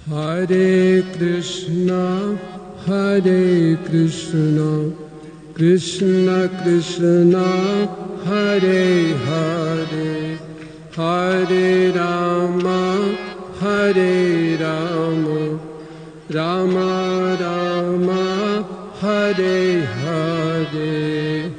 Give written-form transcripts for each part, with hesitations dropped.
Hare Krishna, Krishna Krishna, Hare Hare, Hare Rama, Hare Rama, Rama Rama, Hare Hare.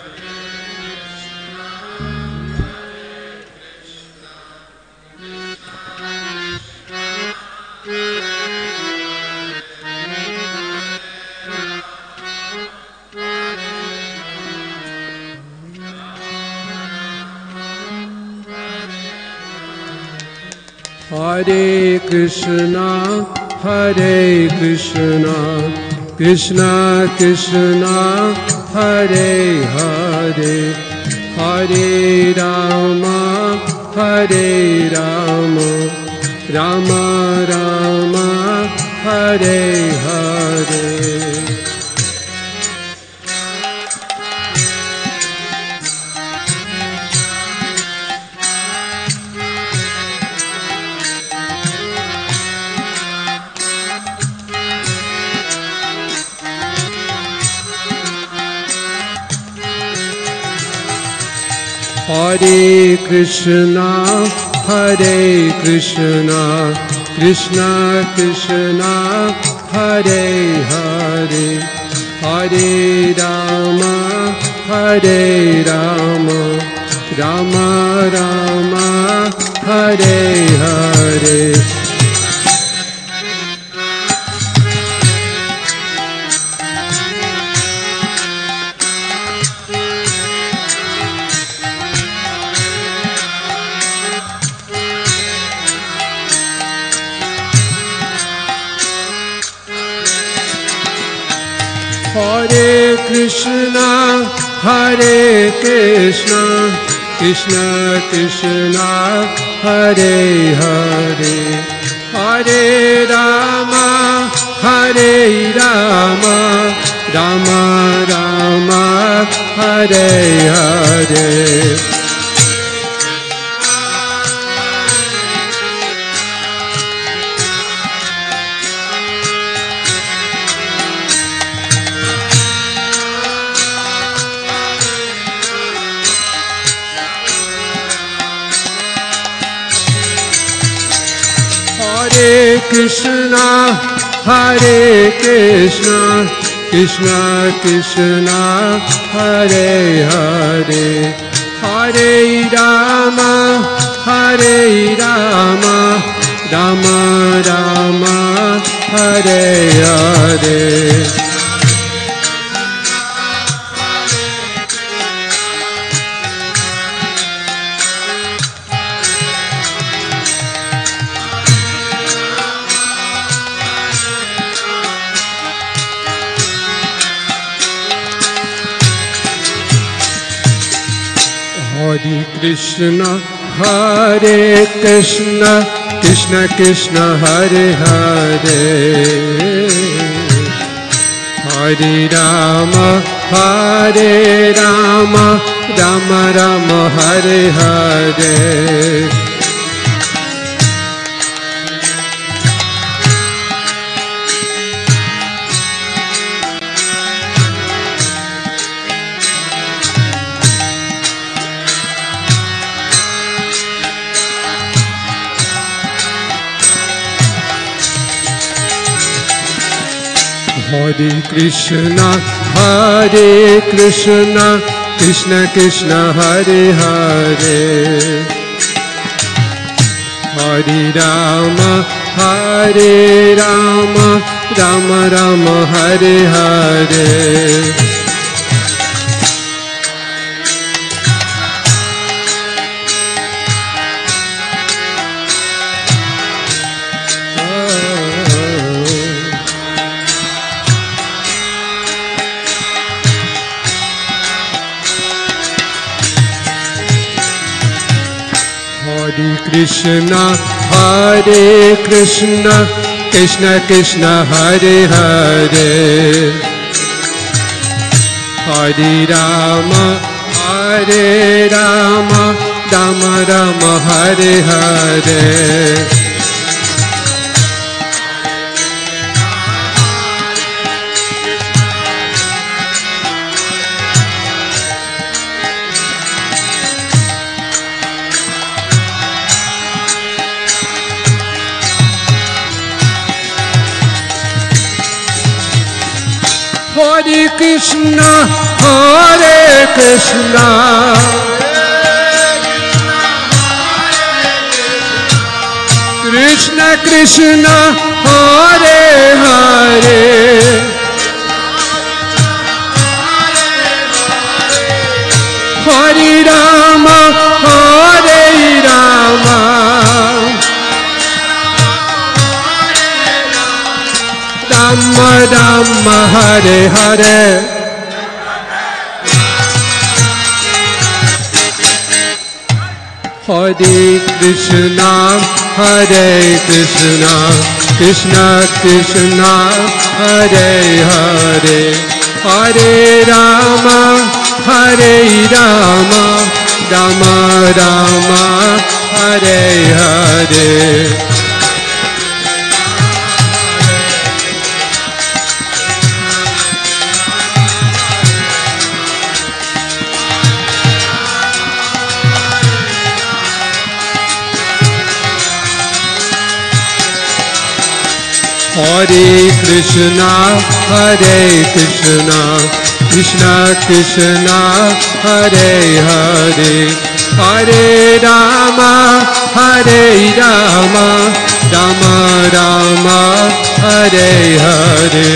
Hare Krishna, Krishna Krishna, Hare Hare, Hare Rama, Hare Rama, Rama Rama, Hare Hare. Hare Krishna, Krishna Krishna, Hare Hare, Hare Rama, Hare Rama, Rama Rama, Hare Hare. Hare Krishna, Krishna Krishna, Hare Hare, Hare Rama, Hare Rama, Rama Rama, Hare Hare. Hare Krishna, Krishna Krishna, Hare Hare, Hare Rama, Hare Rama, Rama Rama, Hare Hare. Hare Krishna, Krishna Krishna, Hare Hare, Hare Rama, Hare Rama, Rama Rama, Hare Hare. Hare Krishna, Krishna Krishna, Hare Hare, Hare Rama, Hare Rama, Rama Rama, Hare Hare. Hare Krishna, Krishna Krishna, Hare Hare, Hare Rama, Hare Rama, Rama Rama, Hare Hare. Hare Krishna, Hare Krishna, Krishna Krishna, Hare Hare, Hare Rama, Hare Rama, Rama Rama, Hare Hare, Hare Krishna, Hare Krishna, Krishna Krishna, Hare Hare, Hare Rama, Hare Rama, Rama Rama, Hare Hare. Hare Krishna, Hare Krishna, Krishna Krishna, Hare Hare, Hare Rama, Hare Rama, Rama Rama, Hare Hare.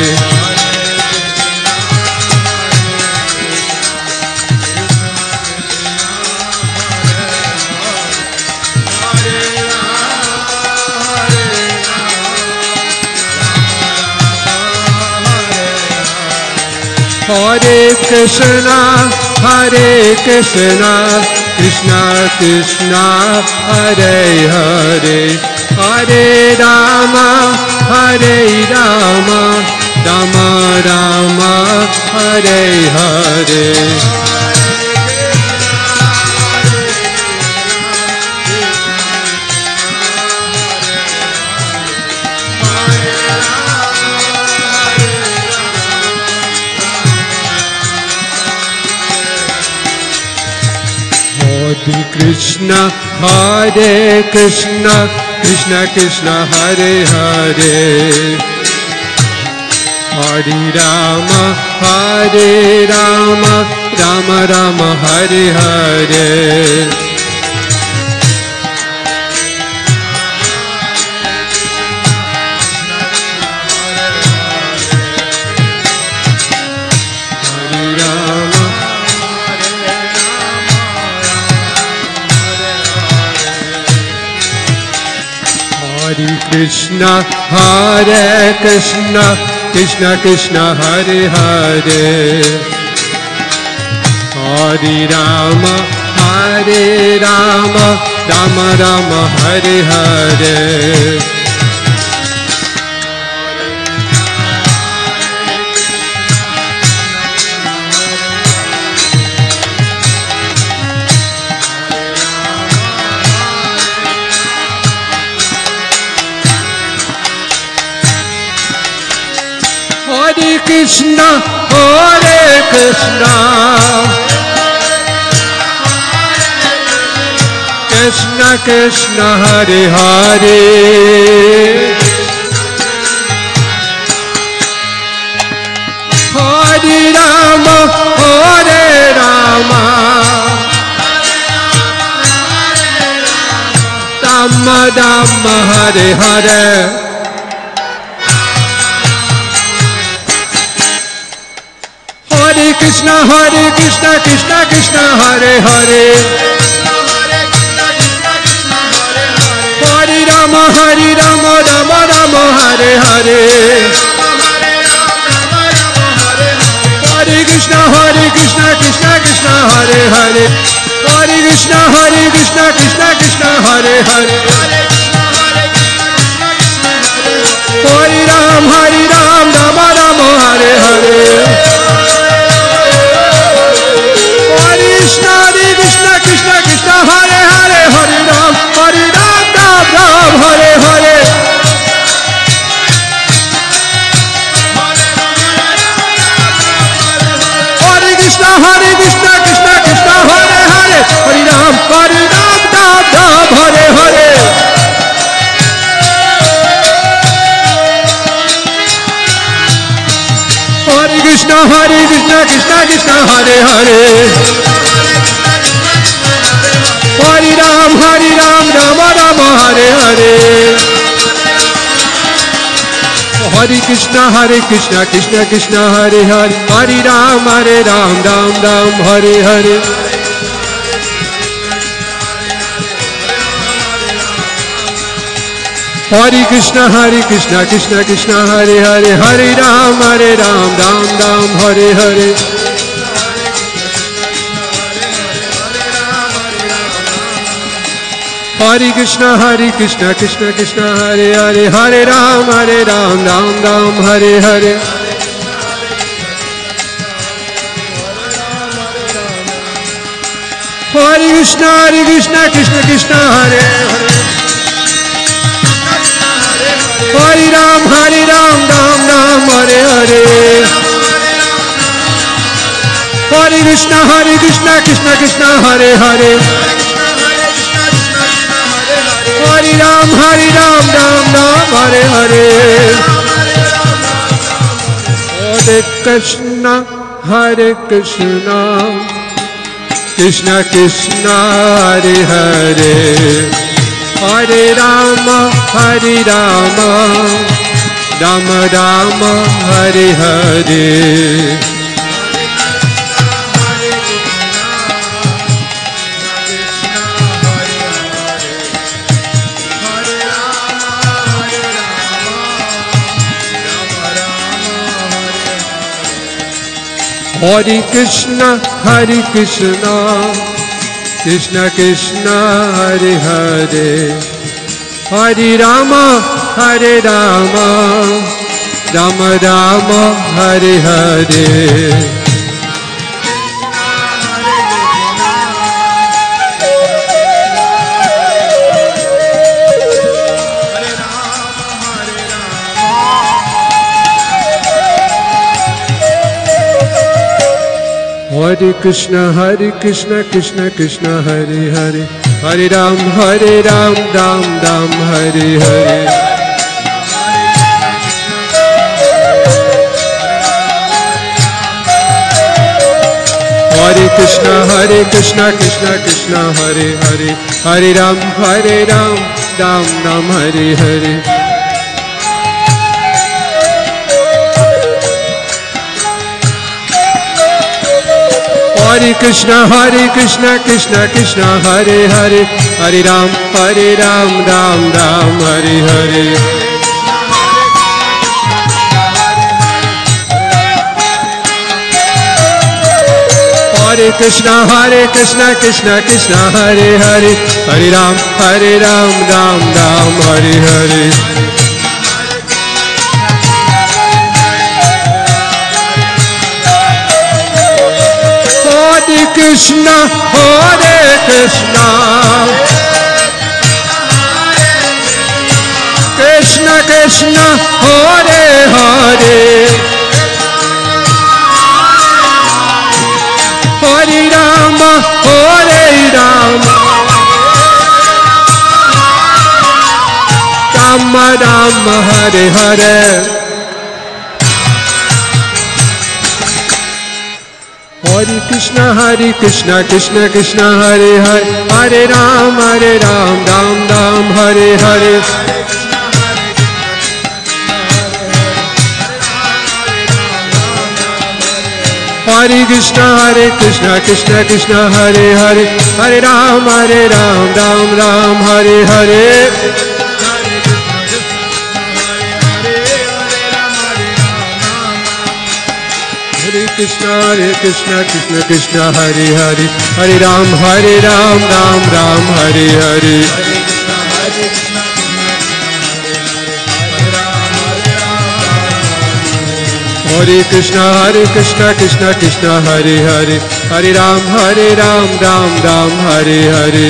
Hare Krishna, Hare Krishna, Krishna Krishna, Hare Hare, Hare Rama, Hare Rama, Rama Rama, Hare Hare. Hare Krishna, Hare Krishna, Krishna Krishna, Hare Hare, Hare Rama, Hare Rama, Rama Rama, Hare Hare. Hare Krishna, Hare Krishna, Krishna Krishna, Hare Hare, Hare Rama, Hare Rama, Rama Rama, Hare Hare. Hare Krishna, Hare Krishna, Krishna Krishna, Hare Hare, Hare Rama, Hare Rama, Rama Rama, Hare Hare. Hare Krishna, Krishna Krishna, Hare Hare, Hare Rama, Rama Rama, Hare Hare, Hare Krishna, Krishna Krishna, Hare Hare, Hare Krishna, Krishna Krishna, Hare Hare, Hare Ram, Rama Rama, Hare Hare. Krishna Krishna Krishna, Hare Hare, Hare Ram, Ram Ram, Hare Hare. Hare Krishna Krishna Krishna, Hare Hare, Hare Ram, Ram Ram, Hare Hare. Krishna Krishna Krishna Hare Hare Hare Ram Rama Rama Hare Hare Hare Krishna Krishna Krishna Hare Hare Hare Ram Ram Ram Hare Hare Hare Krishna Krishna Krishna Hare Hare Hare Ram Ram Ram Hare Hare Hare Krishna Krishna Krishna Hare Hare Hare Ram Ram Ram Hare Hare Hare Krishna Krishna Krishna Hare Hare Hare Ram Ram Ram Hare Hare Hare Krishna Krishna Krishna Hare Hare Hare Ram Ram Ram Hare Hare Krishna Krishna Krishna Hare Hare Hare Rama Rama Rama Hare Hare Hare Krishna Krishna Krishna Hare Hare Hare Rama Rama Rama Hare Hare Hare Krishna Krishna Krishna Hare Hare Hare Ram Ram Ram Hare Hare Hare Krishna Krishna Krishna Hare Hare Hare Ram Ram Ram Hare Hare Hare Krishna Krishna Krishna Hare Hare Hare Ram Ram Ram Hare Hare Hare Krishna Krishna Krishna Hare Hare Hare Ram Ram Ram Hare Hare Hare Krishna Krishna Krishna Hare Hare Hare Rama Rama Rama Hare Hare Hare Krishna Krishna Krishna Hare Hare Hare Ram Ram Ram Hare Hare Hare Krishna Krishna Krishna Hare Hare Hare Ram Ram Ram Hare Hare Hare Krishna Krishna Krishna Hare Hare Hare Ram Ram Ram Hare Hare Hare Krishna Krishna Krishna Hare Hare Hare Ram Ram Ram Hare Hare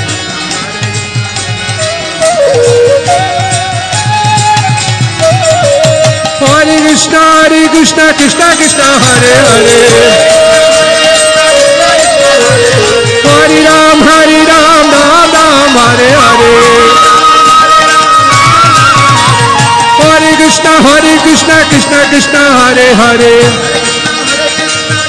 Hare Krishna Krishna Krishna Hare Hare Hare Ram Ram Ram Hare Hare Hare Krishna Krishna Krishna Hare Hare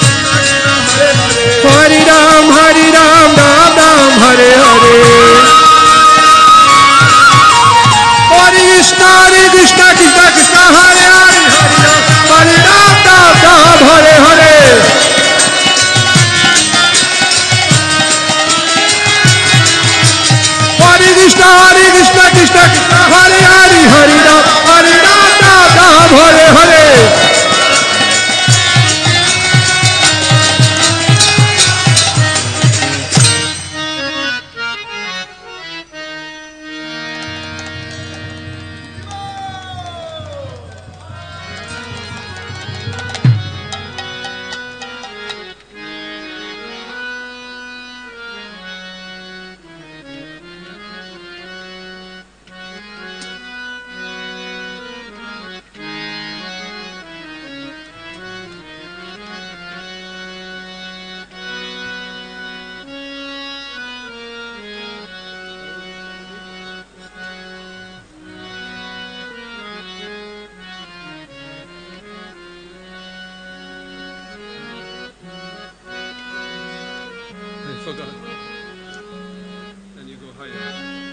Oh God. And you go higher.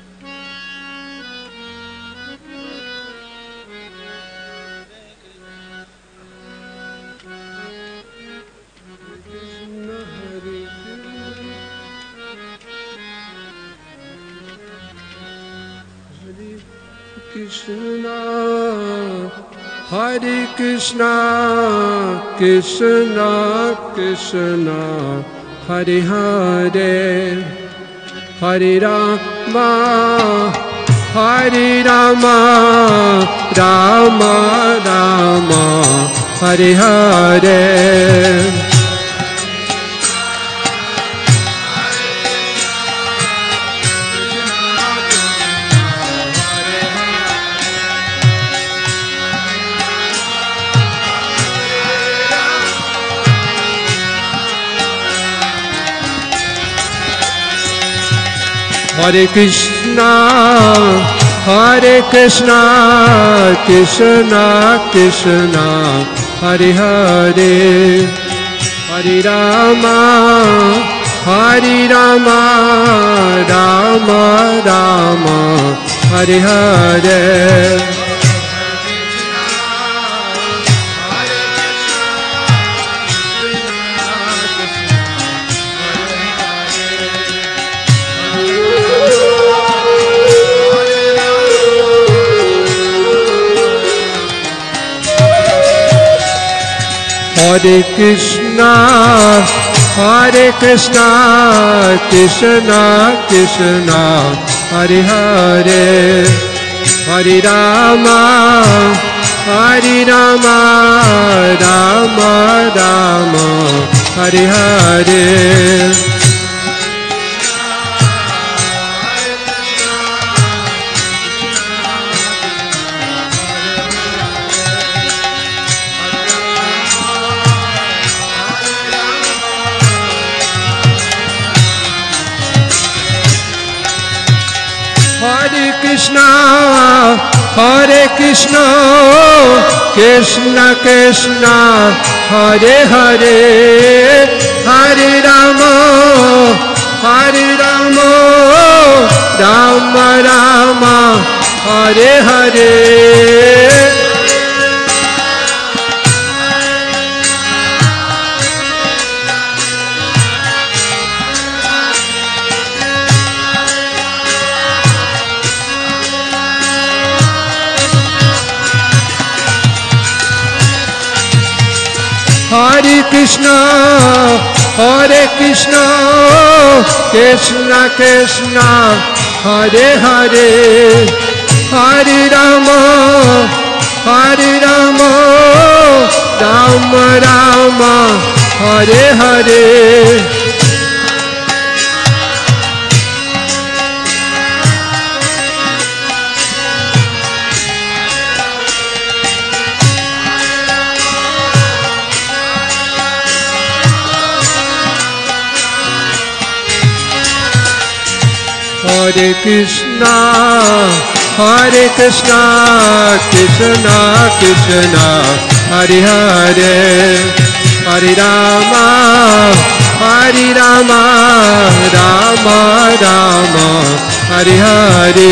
Krishna, Hare Krishna, Krishna Krishna, Hare Hare, Hare Rama, Hare Rama, Rama Rama, Hare Hare. Hare Krishna, Hare Krishna, Krishna Krishna, Hare Hare, Hare Rama, Hare Rama, Rama Rama, Hare Hare. Hare Krishna, Hare Krishna, Krishna Krishna, Hare Hare, Hare Rama, Hare Rama, Rama Rama, Hare Hare. Hare Krishna, Hare Krishna, Krishna Krishna, Hare Hare, Hare Rama, Hare Rama, Rama Rama, Hare Hare. Hare Krishna, Hare Krishna, Krishna Krishna, Hare Hare, Hare Rama, Hare Rama, Rama Rama, Hare Hare. Hare Krishna, Hare Krishna, Krishna Krishna, Hare Hare, Hare Rama, Hare Rama, Rama Rama, Hare Hare.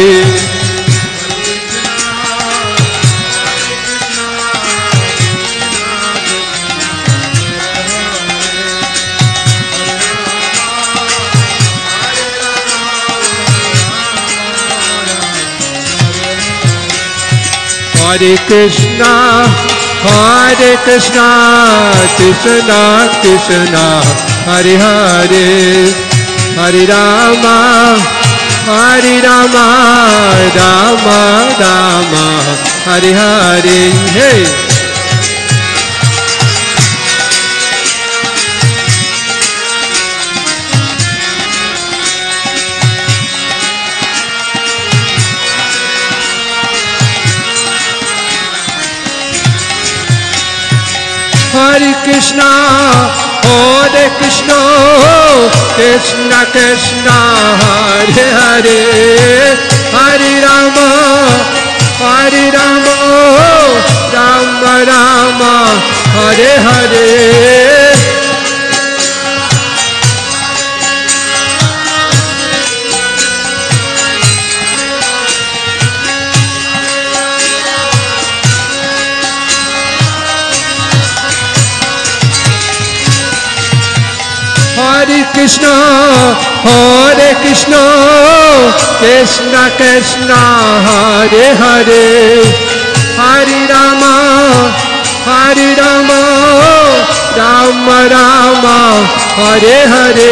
Hare Krishna, Hare Krishna, Krishna Krishna, Hare Hare, Hare Rama, Hare Rama, Rama Rama, Hare Hare. Hey. Hare Krishna, Hare Krishna, Krishna Krishna, Hare Hare, Hare Rama, Hare Rama, Rama Rama, Hare Hare. Krishna Krishna Krishna Hare Hare Hare Rama Rama Rama Hare Hare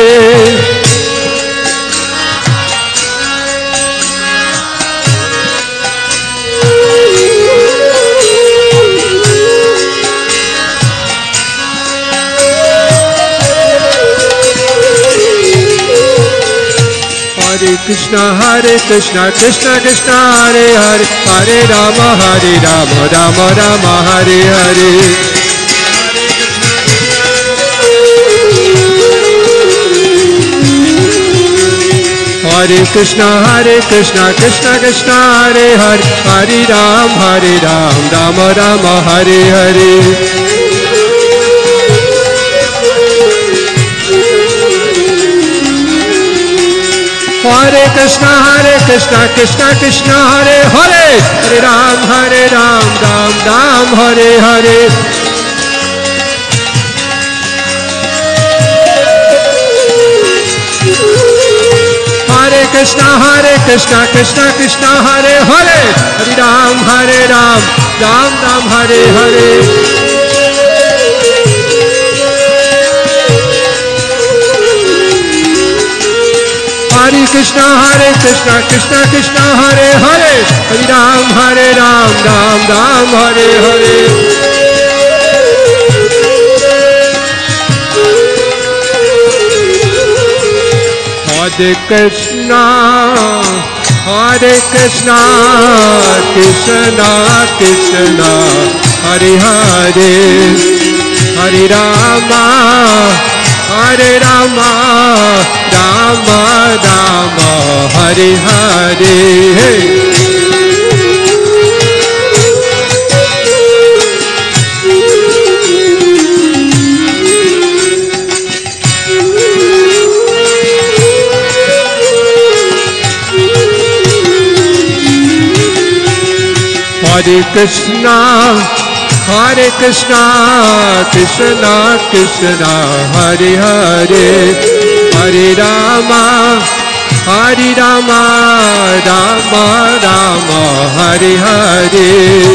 Krishna Krishna Krishna Hare Hare Hare Rama Rama Rama Hare Hare Hare Krishna Krishna Krishna Hare Hare Hare Rama Rama Rama Hare Hare Hare Krishna Krishna Hare Hare Hare Ram Ram Ram Hare Hare Hare Krishna Krishna Hare Hare Hare Ram Ram Ram Hare Hare Hare Krishna Krishna Hare Hare Hare Ram Ram Ram Hare Hare Hare Krishna Krishna Krishna Hare Hare Hare Rama Rama Rama Hare Hare Hare Krishna Krishna Krishna Hare Hare Hare Rama Rama Rama Hare Hare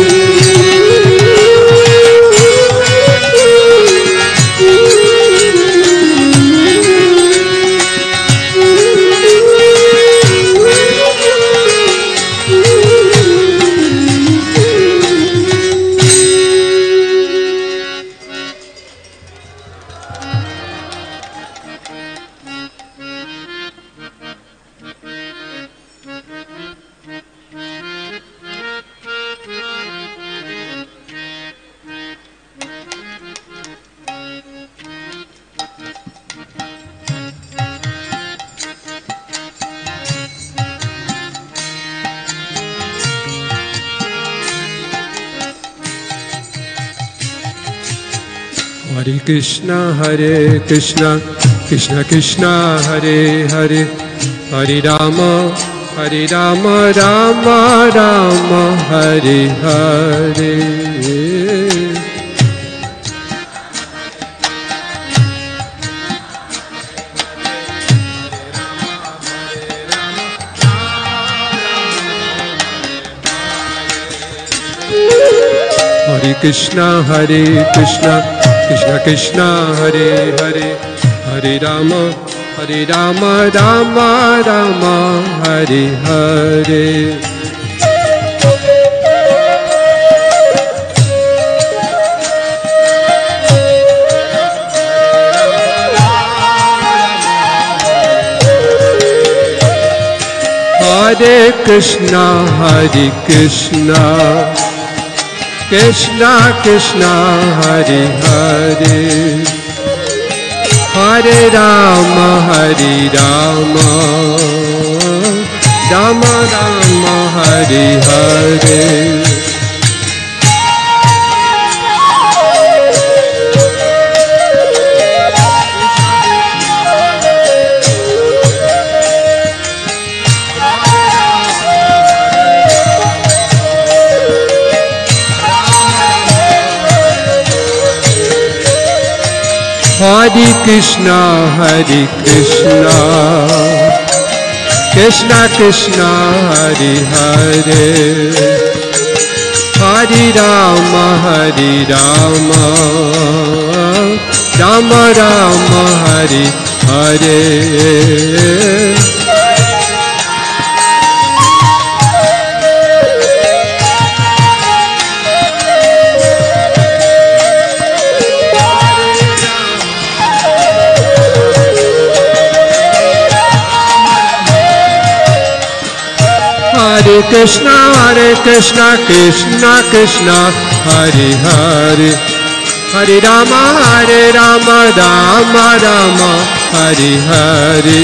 Hare Krishna Krishna Krishna Hare Hare Hare Rama Rama Rama Hare Hare Hare Krishna Krishna Krishna Hare Hare Hare Rama Rama Rama Hare Hare Hare Krishna Krishna Krishna Hare Hare Hare Rama Rama Rama Hare Hare Hare Krishna, Krishna Krishna, Hare Hare, Hare Rama, Rama Rama, Hare Hare. Hare Krishna, Krishna Krishna, Hare Hare, Hare Rama, Rama Rama, Hare Hare.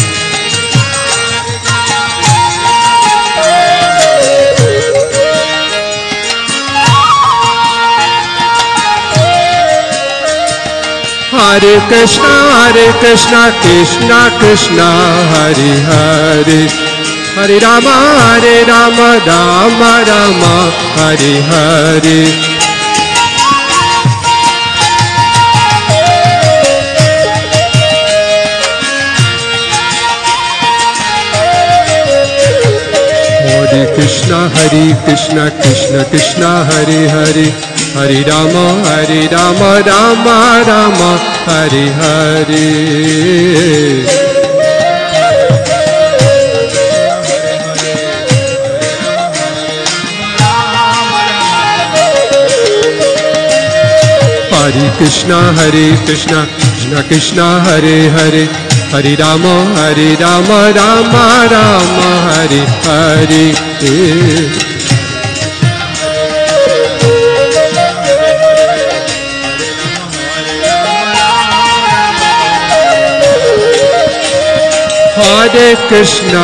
Hare Krishna, Krishna Krishna, Hare Hare, Hare Rama, Rama Rama, Hare Hare. Hare Krishna, Krishna Krishna, Hare Hare, Hare Rama, Rama Rama, Hare Hare. Hare Krishna, Krishna Krishna, Hare Hare, Hare Rama, Rama Rama, Hare Hare. Hare Krishna,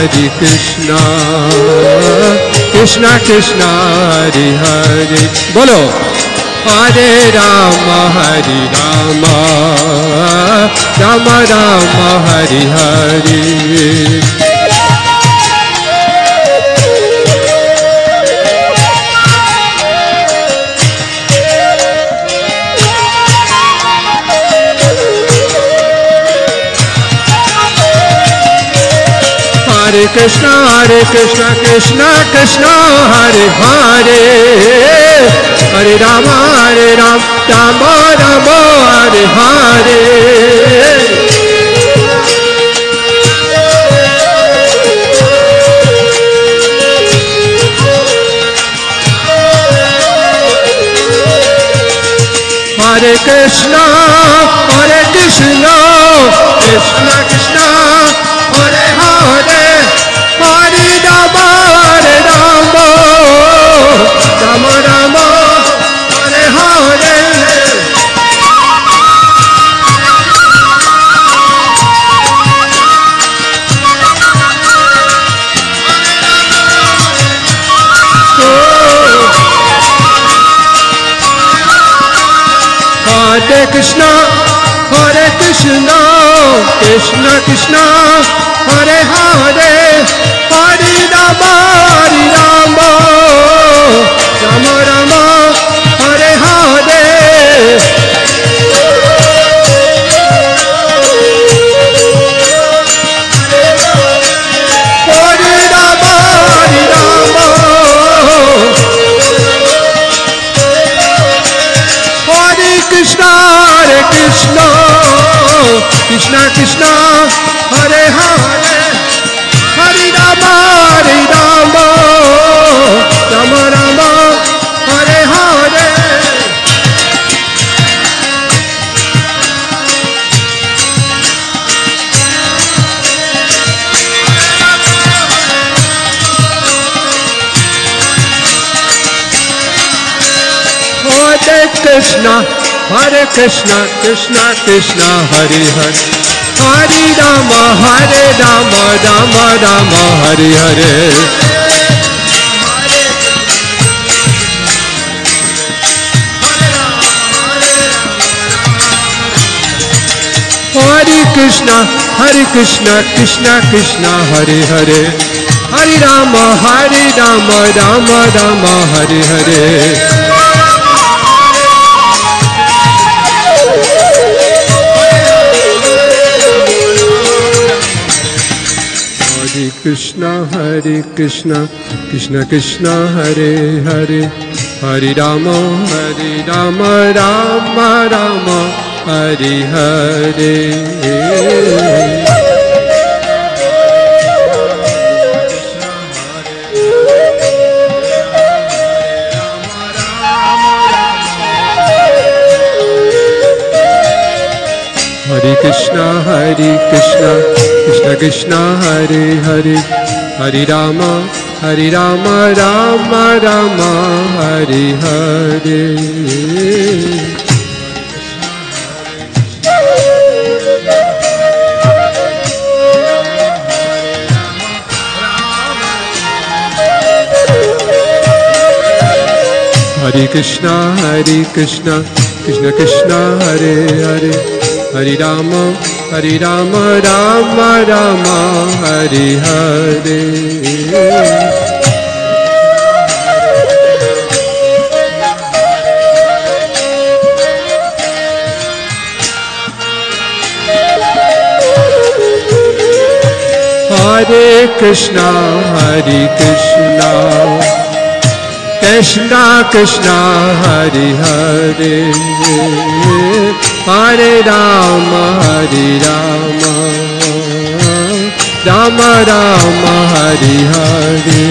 Krishna Krishna, Hare Hare. Bolo. Hare Rama, Rama Rama, Hare Hare. Hare Krishna, Krishna Krishna, Hare Hare, Hare Rama, Rama Rama, Hare Hare. Hare Krishna, Krishna Krishna, Hare Hare, Hare Rama, Rama Rama, Hare Hare. Hare Krishna, Krishna Krishna, Hare Hare, Hare Rama, Rama Rama, Hare Hare. Hare Rama, Hare Krishna, Krishna Krishna, Hare Hare, Hare Rama, Rama Rama, Hare Hare. Hare Krishna, Krishna Krishna, Hare Hare, Hare Rama, Rama Rama, Hare Hare. Hare Krishna, Krishna Krishna, Hare Hare, Hare Rama, Rama Rama, Hare Hare. Krishna Krishna Krishna Hare Hare Hare Rama Rama Rama Hare Hare Hare Krishna Krishna Krishna Hare Hare Hare Rama Rama Rama Hare Hare Hare Krishna Krishna Krishna Hare Hare Hare Rama Rama Rama Hare Hare Hare Krishna Krishna Krishna Hare Hare Hare Rama Rama Rama Hare Hare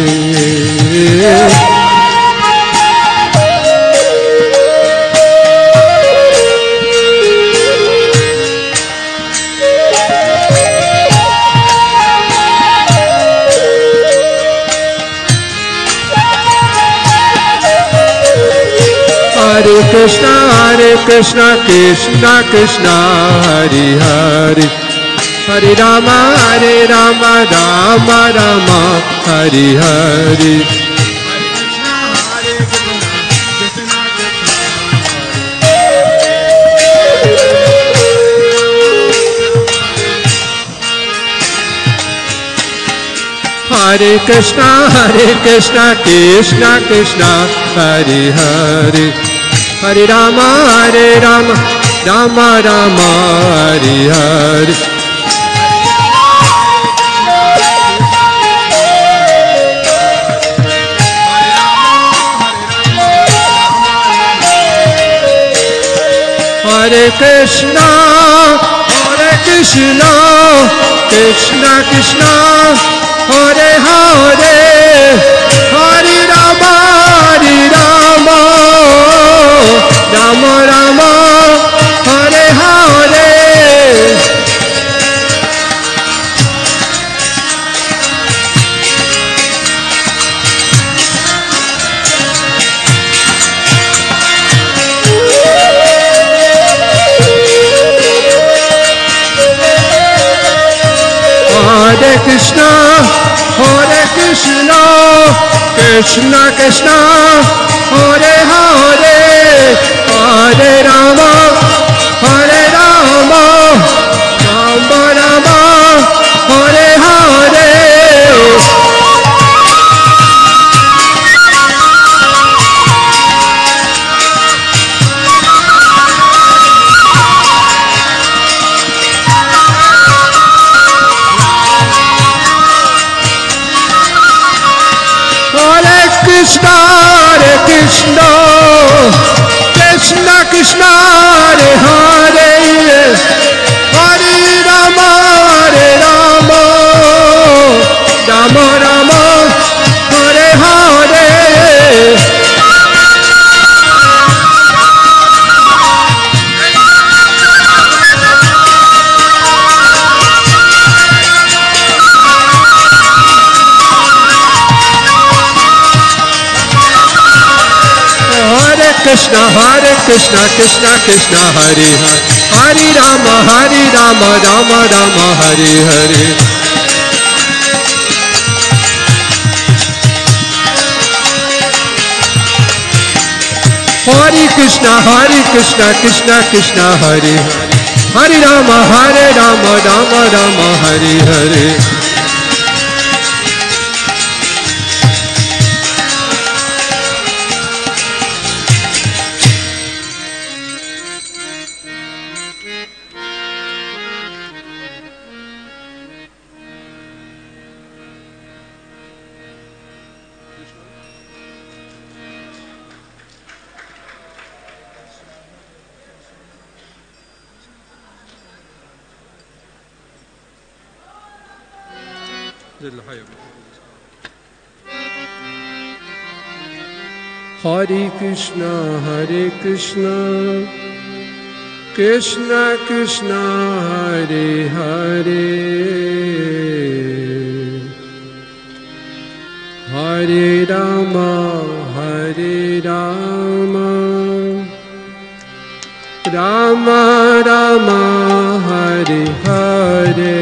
Hare Krishna Krishna Krishna Hare Hare Hare Rama Rama Rama Hare Hare Hare Krishna Krishna Krishna Hare Hare Hare Rama Rama Rama Hare Hare Hare Krishna Krishna Krishna Hare Hare Hare Rama Rama Rama Hare Hare Hare Krishna Krishna Krishna Hare Hare Hare Rama Rama Rama Hare Hare Krishna Krishna Hare Hare Hare Rama Rama Rama Hare Hare Krishna Krishna Hare Hare Rama Rama Hare Hare Hare Krishna Krishna Hare Hare Rama Rama Hare Hare Hare Krishna, Krishna Krishna, Hare Hare, Hare Rama, Rama Rama, Hare Hare.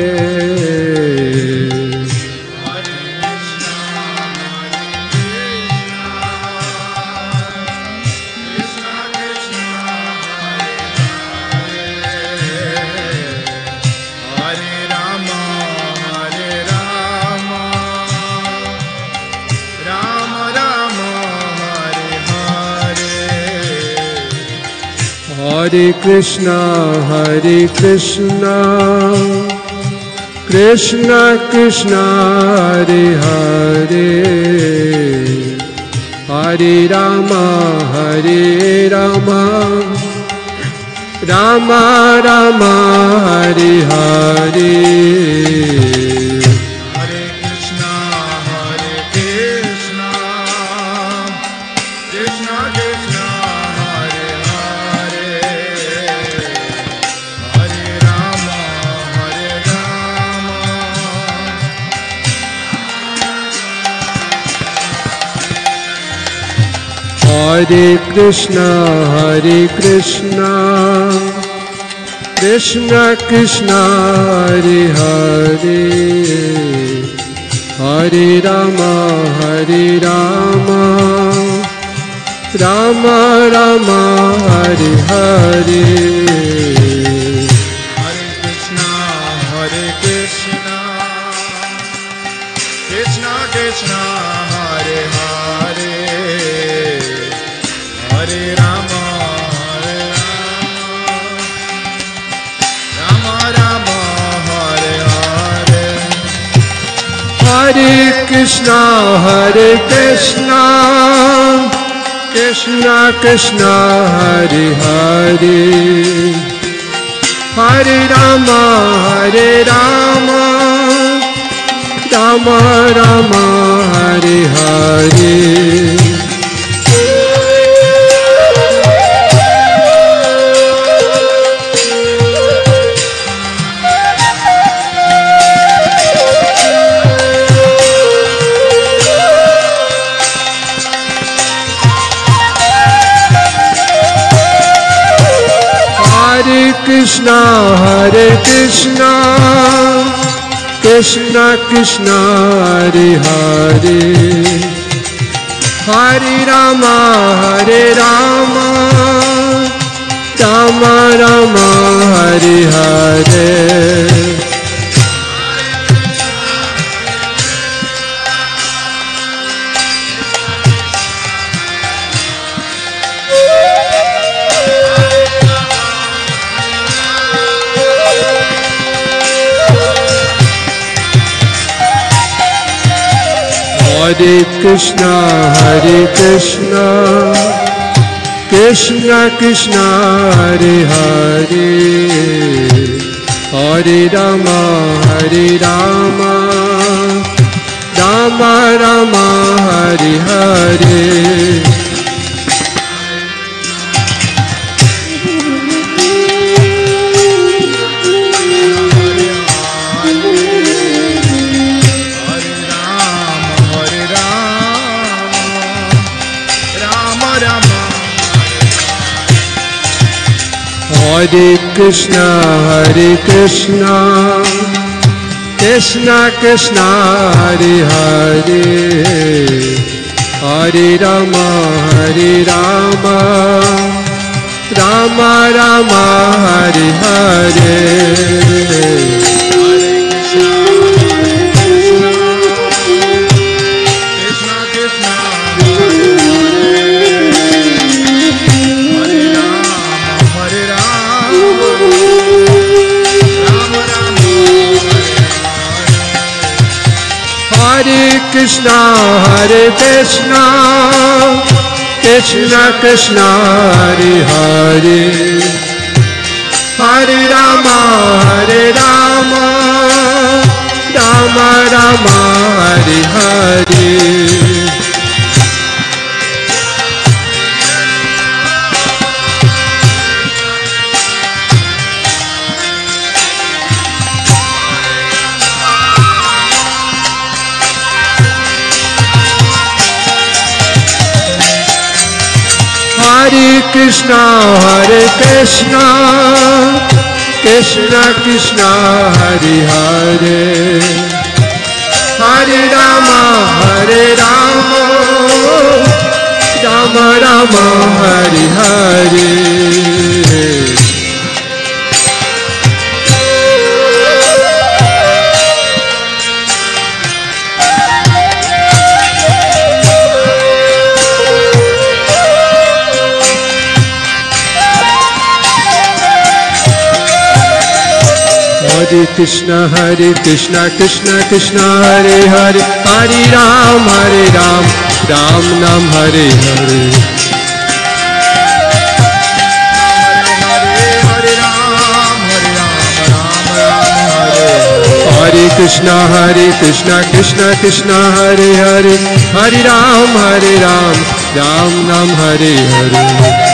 Hare Krishna, Krishna Krishna, Hare Hare, Hare Rama, Rama Rama, Hare Hare. Hare Krishna, Krishna Krishna, Hare Hare, Hare Rama, Rama Rama, Hare Hare. Hare Krishna, Krishna Krishna, Hare Hare, Hare Rama, Rama Rama, Hare Hare. Hare Krishna, Krishna Krishna, Hare Hare, Hare Rama, Rama Rama, Hare Hare. Krishna, Krishna Krishna, Hare Hare, Hare Rama, Rama Rama, Hare Hare. Hare Krishna, Krishna Krishna, Hare Hare, Hare Rama, Rama Rama, Hare Hare. Hare Krishna, Krishna Krishna, Hare Hare, Hare Rama, Rama Rama, Hare Hare. Krishna, Krishna Krishna, Hare Hare, Hare Rama, Rama Rama Rama Hare Hare. Hare Krishna, Krishna Krishna, Hare Hare, Hare Rama, Rama Rama, Hare Hare. Hare Krishna, Krishna Krishna, Hare Hare, Hare Ram, Ram Nam, Hare Hare. Hare Krishna, Krishna Krishna, Hare Hare, Hare Ram, Ram Nam, Hare Hare.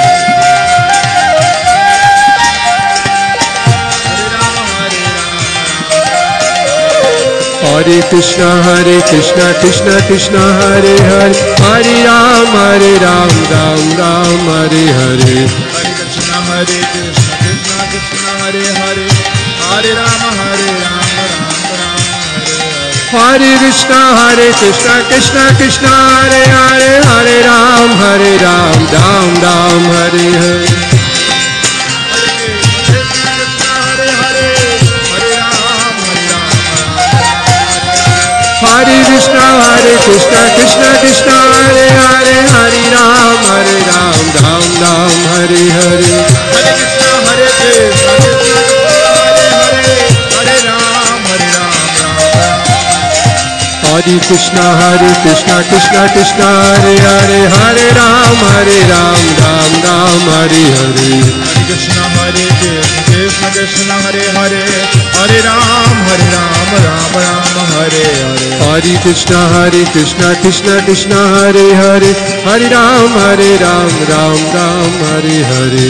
Hare Krishna, Krishna Krishna, Hare Hare, Hare Ram, Ram Ram, Hare Hare. Hare Krishna, Krishna Krishna, Hare Hare, Hare Rama, Ram Ram, Hare Hare. Hare Krishna, Krishna Krishna, Hare Hare, Hare Ram, Ram Ram, Hare Hare. Hare Krishna, Krishna Krishna, Hare Hare, Hare Ram, Ram Ram, Hare Hare. Hare Krishna, Krishna Hare Ram, Hare Krishna, Krishna Hare Hare, Hare Ram, Ram Ram, Hare Hare. Hare Krishna, Krishna Hare Hare, Hare Ram, Ram Hare Hare. Hare Krishna, Krishna Hare Hare, Hare Ram, Ram Ram, Hare Hare.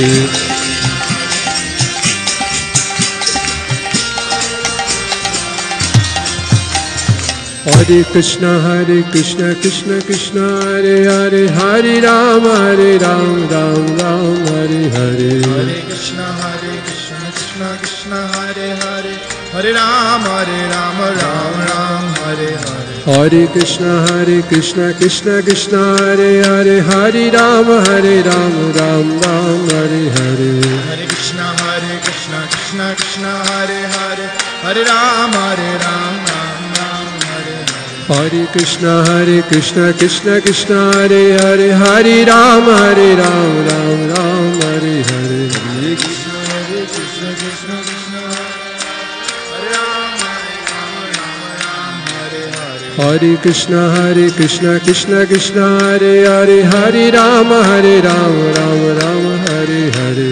Hare Krishna, Krishna Krishna, Hare Hare, Hare Ram, Ram Ram, Hare Hare. Hare Krishna, Krishna Hare Hare, Hare Ram, Ram Hare Hare. Hare Krishna, Krishna Hare Hare, Hare Ram, Ram Ram, Hare Hare. Hare Krishna, Krishna Hare Hare, Hare Ram, Ram Hare Hare. Hare Krishna, Krishna Hare Hare, Hare Ram, Ram Ram, Hare Hare. Hare Krishna, Krishna Hare Ram, Ram Hare Hare. Hare Krishna, Krishna Hare Hare, Hare Ram, Ram Ram, Hare Hare.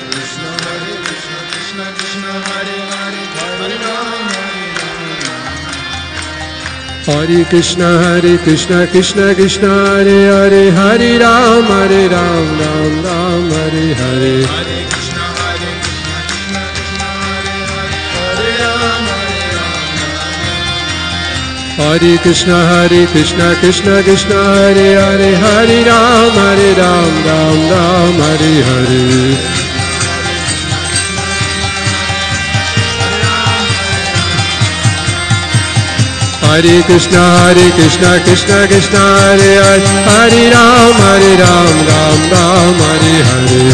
Hare Krishna, Krishna Krishna, Hare Hare, Hare Ram, Ram Ram, Hare Hare. Hare Krishna, Hare Krishna, Krishna Hare Hare, Hare Ram, Ram Hare Hare. Hare Krishna, Krishna Krishna, Hare Hare, Hare Ram, Ram Ram, Hare Hare.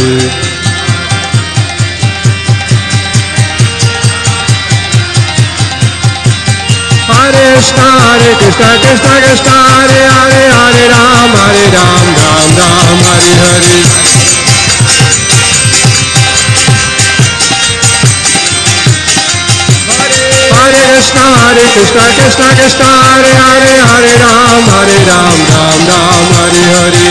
Hare Krishna, Krishna Hare Hare, Hare Ram, Ram Ram, Hare Hare. Hare Krishna, Krishna Hare Hare, Hare Ram, Ram Ram, Hare Hare.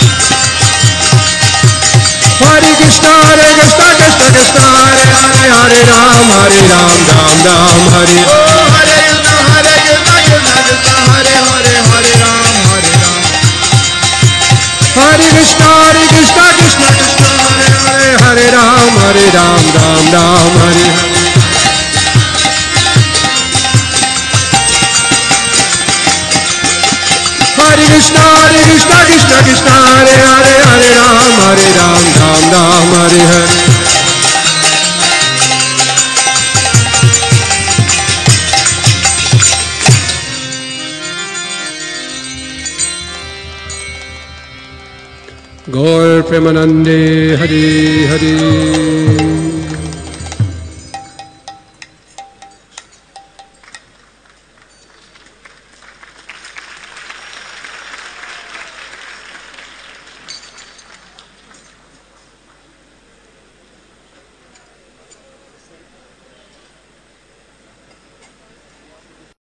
Hare Krishna, Krishna Hare Hare, Hare Hare Ram, Ram Ram, Hare. Oh Hare Krishna, Krishna Krishna, Hare Hare, Hare Ram, Hare Ram. Hare Krishna, Krishna Krishna, Hare Hare, Hare Ram, Ram Ram, Hare Hare. Hare Krishna, Krishna Krishna, Hare Hare, Hare Ram, Ram Ram, Hare Hare. Gaur Premanande, Hare Hare.